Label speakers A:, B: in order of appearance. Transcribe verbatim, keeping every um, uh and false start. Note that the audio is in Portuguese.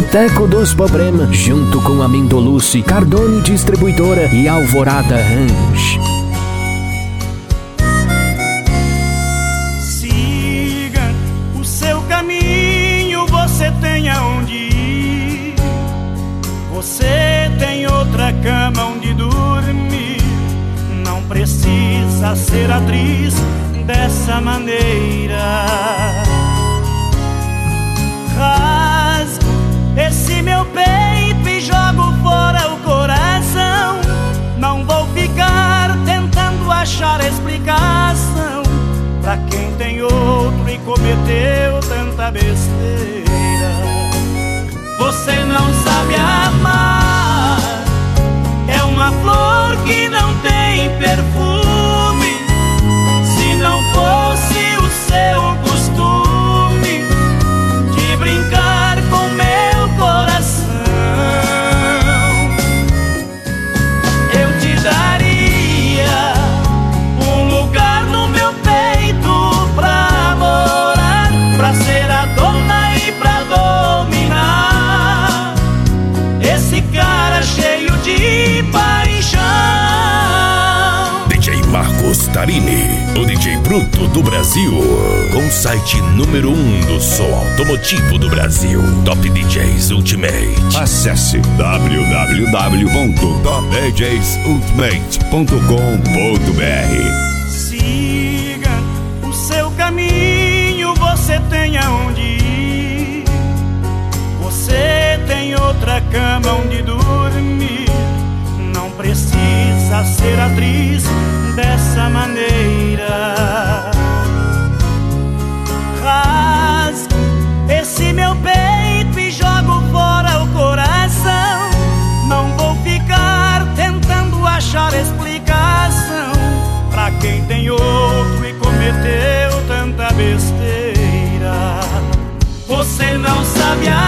A: Boteco dos Problemas, junto com a Mindoluce, Cardone Distribuidora e Alvorada Ranch.
B: Siga o seu caminho, você tem aonde ir. Você tem outra cama onde dormir. Não precisa ser atriz dessa maneira. Rasgo esse meu peito e jogo fora o coração. Não vou ficar tentando achar explicação pra quem tem outro e cometeu tanta besteira. Você não sabe amar, é uma flor que não tem perfume. Se não fosse o seu costume de brincar com meu coração, eu te daria um lugar no meu peito pra morar, pra ser a dona e pra dominar esse cara cheio de paixão.
C: D J Marcos Tarini, o D J Bruto do Brasil, com o site número um do som automotivo do Brasil, Top D Js Ultimate. Acesse w w w ponto top d js ultimate ponto com ponto b r.
B: Siga o seu caminho, você tem aonde ir. Você tem outra cama onde dormir. Não precisa ser atriz dessa maneira. Rasgo esse meu peito e jogo fora o coração. Não vou ficar tentando achar explicação pra quem tem outro e cometeu tanta besteira. Você não sabe a